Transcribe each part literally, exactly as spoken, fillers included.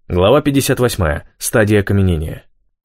Глава пятьдесят восьмая. Стадия окаменения.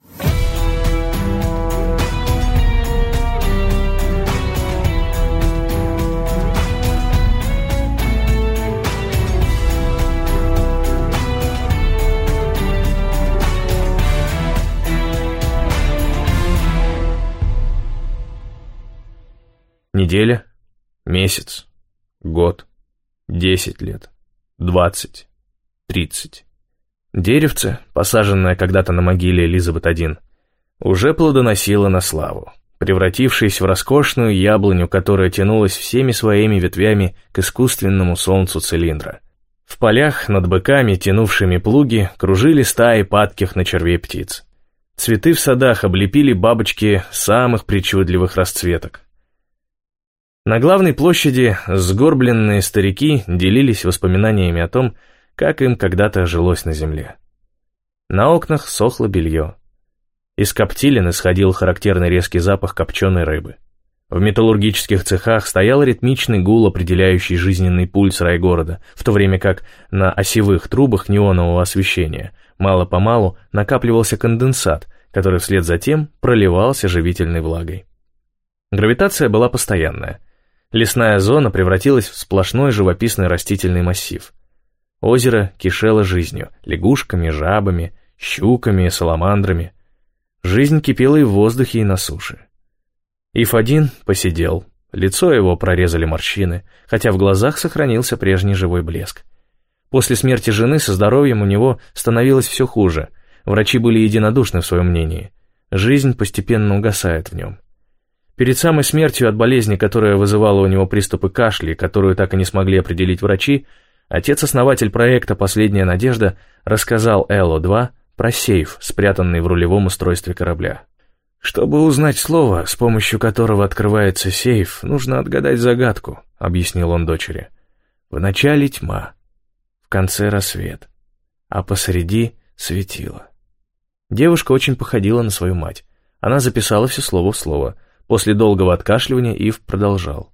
Неделя, месяц, год, десять лет, двадцать, тридцать. Деревце, посаженное когда-то на могиле Элизабет один, уже плодоносило на славу, превратившись в роскошную яблоню, которая тянулась всеми своими ветвями к искусственному солнцу цилиндра. В полях над быками, тянувшими плуги, кружили стаи падких на червей птиц. Цветы в садах облепили бабочки самых причудливых расцветок. На главной площади сгорбленные старики делились воспоминаниями о том, как им когда-то жилось на земле. На окнах сохло белье. Из коптилин исходил характерный резкий запах копченой рыбы. В металлургических цехах стоял ритмичный гул, определяющий жизненный пульс райгорода, в то время как на осевых трубах неонового освещения мало-помалу накапливался конденсат, который вслед за тем проливался живительной влагой. Гравитация была постоянная. Лесная зона превратилась в сплошной живописный растительный массив. Озеро кишело жизнью, лягушками, жабами, щуками, саламандрами. Жизнь кипела и в воздухе, и на суше. Иф один посидел, лицо его прорезали морщины, хотя в глазах сохранился прежний живой блеск. После смерти жены со здоровьем у него становилось все хуже, врачи были единодушны в своем мнении. Жизнь постепенно угасает в нем. Перед самой смертью от болезни, которая вызывала у него приступы кашля, которую так и не смогли определить врачи, отец-основатель проекта «Последняя надежда» рассказал Эло два про сейф, спрятанный в рулевом устройстве корабля. «Чтобы узнать слово, с помощью которого открывается сейф, нужно отгадать загадку», — объяснил он дочери. «В начале тьма, в конце рассвет, а посреди светило». Девушка очень походила на свою мать. Она записала все слово в слово. После долгого откашливания Ив продолжал.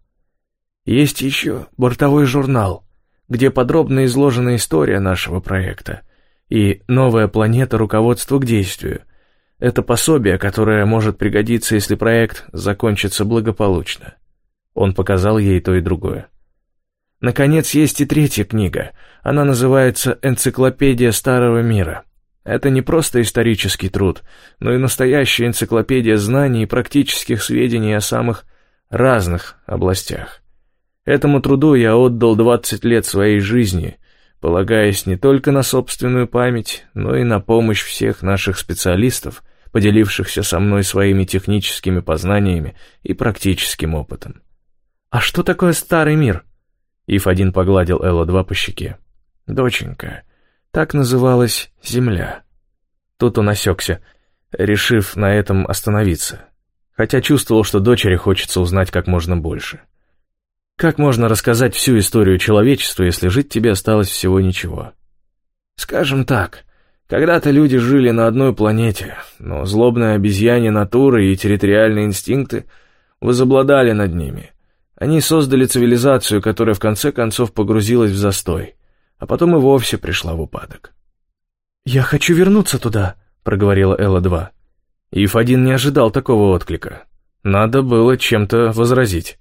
«Есть еще бортовой журнал, где подробно изложена история нашего проекта, и «Новая планета. Руководство к действию». Это пособие, которое может пригодиться, если проект закончится благополучно». Он показал ей то и другое. «Наконец, есть и третья книга. Она называется «Энциклопедия Старого Мира». Это не просто исторический труд, но и настоящая энциклопедия знаний и практических сведений о самых разных областях. Этому труду я отдал двадцать лет своей жизни, полагаясь не только на собственную память, но и на помощь всех наших специалистов, поделившихся со мной своими техническими познаниями и практическим опытом». «А что такое Старый мир?» Иф один погладил Эло два по щеке. «Доченька, так называлась Земля». Тут он осекся, решив на этом остановиться, хотя чувствовал, что дочери хочется узнать как можно больше. Как можно рассказать всю историю человечества, если жить тебе осталось всего ничего? Скажем так, когда-то люди жили на одной планете, но злобная обезьянья натура и территориальные инстинкты возобладали над ними. Они создали цивилизацию, которая в конце концов погрузилась в застой, а потом и вовсе пришла в упадок. «Я хочу вернуться туда», — проговорила Элла два. Иф один не ожидал такого отклика. Надо было чем-то возразить.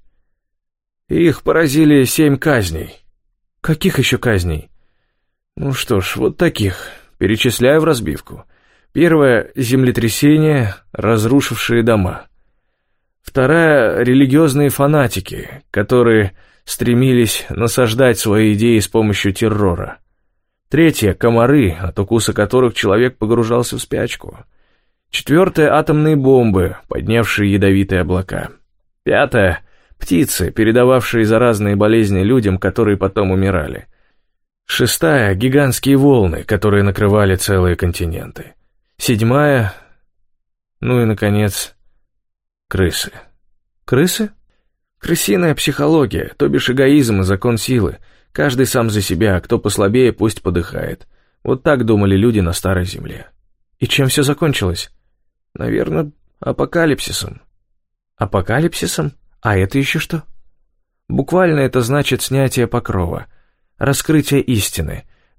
«Их поразили семь казней». «Каких еще казней?» «Ну что ж, вот таких. Перечисляю в разбивку. Первое — землетрясение, разрушившие дома. Вторая — религиозные фанатики, которые стремились насаждать свои идеи с помощью террора. Третье — комары, от укуса которых человек погружался в спячку. Четвертое — атомные бомбы, поднявшие ядовитые облака. Пятое — птицы, передававшие заразные болезни людям, которые потом умирали. Шестая — гигантские волны, которые накрывали целые континенты. Седьмая... ну и, наконец, крысы. Крысы? Крысиная психология, то бишь эгоизм и закон силы. Каждый сам за себя, а кто послабее, пусть подыхает. Вот так думали люди на Старой Земле. И чем все закончилось? Наверное, апокалипсисом. Апокалипсисом? А это еще что? Буквально это значит снятие покрова, раскрытие истины,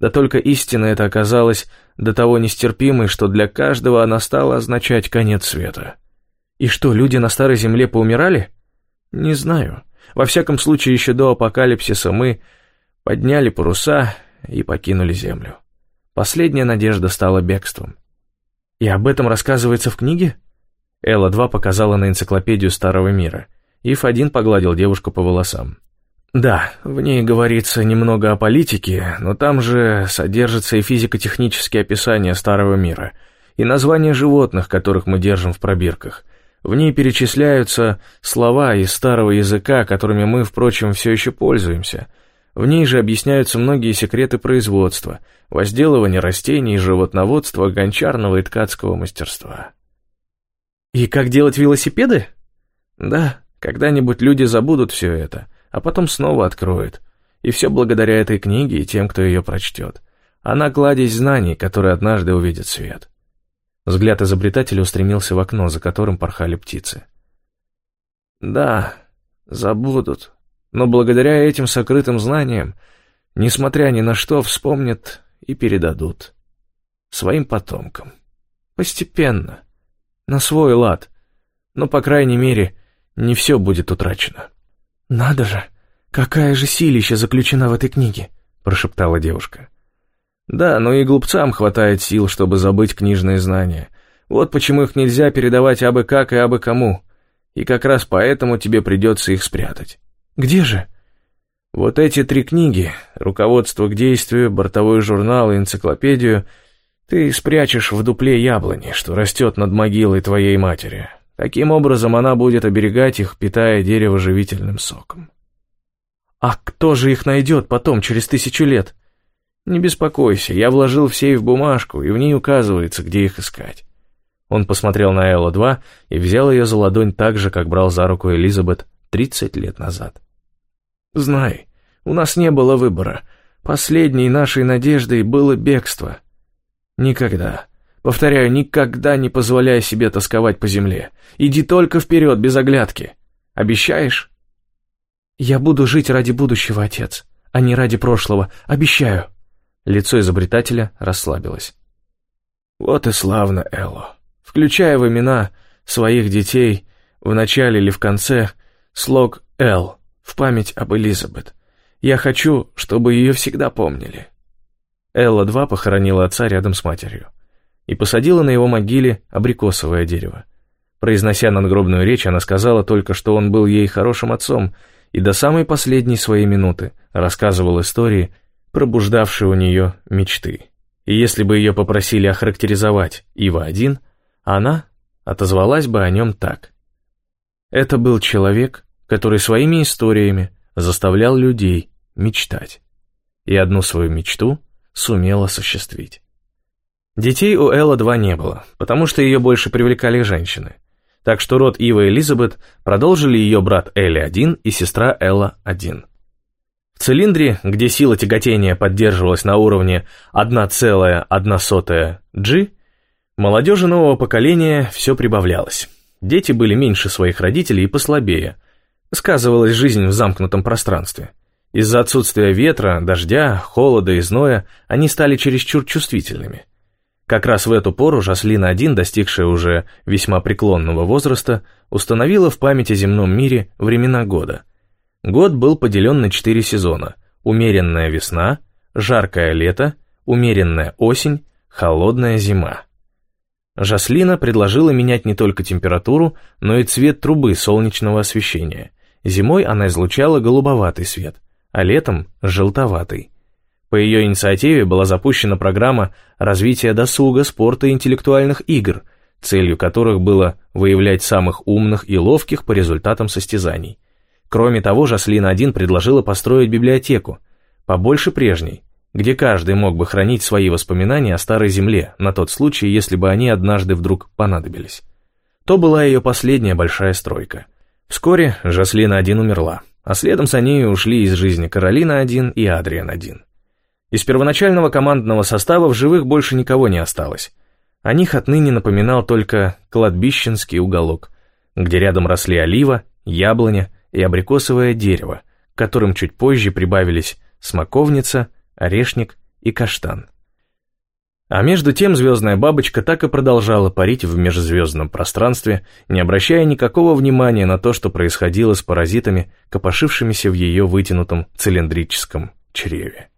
Да только истина эта оказалась до того нестерпимой, что для каждого она стала означать конец света. И что, люди на Старой Земле поумирали? Не знаю. Во всяком случае, еще до апокалипсиса мы подняли паруса и покинули Землю. Последняя надежда стала бегством. И об этом рассказывается в книге? Элла два показала на энциклопедию Старого Мира. Ив один погладил девушку по волосам. Да, в ней говорится немного о политике, но там же содержатся и физико-технические описания Старого Мира, и названия животных, которых мы держим в пробирках. В ней перечисляются слова из старого языка, которыми мы, впрочем, все еще пользуемся. В ней же объясняются многие секреты производства, возделывания растений, животноводства, гончарного и ткацкого мастерства. И как делать велосипеды? Да, когда-нибудь люди забудут все это, а потом снова откроют. И все благодаря этой книге и тем, кто ее прочтет. Она кладезь знаний, которые однажды увидят свет. Взгляд изобретателя устремился в окно, за которым порхали птицы. Да, забудут, но благодаря этим сокрытым знаниям, несмотря ни на что, вспомнят и передадут. Своим потомкам. Постепенно. На свой лад. Но, по крайней мере, не все будет утрачено. «Надо же! Какая же силища заключена в этой книге!» — прошептала девушка. «Да, но и глупцам хватает сил, чтобы забыть книжные знания. Вот почему их нельзя передавать абы как и абы кому. И как раз поэтому тебе придется их спрятать». «Где же?» «Вот эти три книги, руководство к действию, бортовой журнал и энциклопедию, ты спрячешь в дупле яблони, что растет над могилой твоей матери. Таким образом она будет оберегать их, питая дерево живительным соком». «А кто же их найдет потом, через тысячу лет?» «Не беспокойся, я вложил в сейф бумажку, и в ней указывается, где их искать». Он посмотрел на Элла два и взял ее за ладонь так же, как брал за руку Элизабет тридцать лет назад. «Знай, у нас не было выбора. Последней нашей надеждой было бегство. Никогда, повторяю, никогда не позволяй себе тосковать по земле. Иди только вперед, без оглядки. Обещаешь?» «Я буду жить ради будущего, отец, а не ради прошлого. Обещаю». Лицо изобретателя расслабилось. «Вот и славно, Элло. Включая в имена своих детей в начале или в конце слог «Л» в память об Элизабет. Я хочу, чтобы ее всегда помнили». Элла два похоронила отца рядом с матерью и посадила на его могиле абрикосовое дерево. Произнося надгробную речь, она сказала только, что он был ей хорошим отцом и до самой последней своей минуты рассказывал истории, пробуждавшие у нее мечты. И если бы ее попросили охарактеризовать Ива один, она отозвалась бы о нем так. Это был человек, который своими историями заставлял людей мечтать. И одну свою мечту сумел осуществить. Детей у Элла два не было, потому что ее больше привлекали женщины. Так что род Ива и Элизабет продолжили ее брат Элли один и сестра Элла один. В цилиндре, где сила тяготения поддерживалась на уровне одна целая одна сотая джи, молодежи нового поколения все прибавлялось. Дети были меньше своих родителей и послабее. Сказывалась жизнь в замкнутом пространстве. Из-за отсутствия ветра, дождя, холода и зноя они стали чересчур чувствительными. Как раз в эту пору Жаслина один, достигшая уже весьма преклонного возраста, установила в память о земном мире времена года. Год был поделен на четыре сезона: умеренная весна, жаркое лето, умеренная осень, холодная зима. Жаслина предложила менять не только температуру, но и цвет трубы солнечного освещения. Зимой она излучала голубоватый свет, а летом – желтоватый. По ее инициативе была запущена программа развития досуга, спорта и интеллектуальных игр, целью которых было выявлять самых умных и ловких по результатам состязаний. Кроме того, Жаслина один предложила построить библиотеку, побольше прежней, где каждый мог бы хранить свои воспоминания о Старой Земле на тот случай, если бы они однажды вдруг понадобились. То была ее последняя большая стройка. Вскоре Жаслина один умерла, а следом за ней ушли из жизни Каролина один и Адриан один. Из первоначального командного состава в живых больше никого не осталось. О них отныне напоминал только кладбищенский уголок, где рядом росли олива, яблоня и абрикосовое дерево, к которым чуть позже прибавились смоковница, орешник и каштан. А между тем звездная бабочка так и продолжала парить в межзвездном пространстве, не обращая никакого внимания на то, что происходило с паразитами, копошившимися в ее вытянутом цилиндрическом чреве.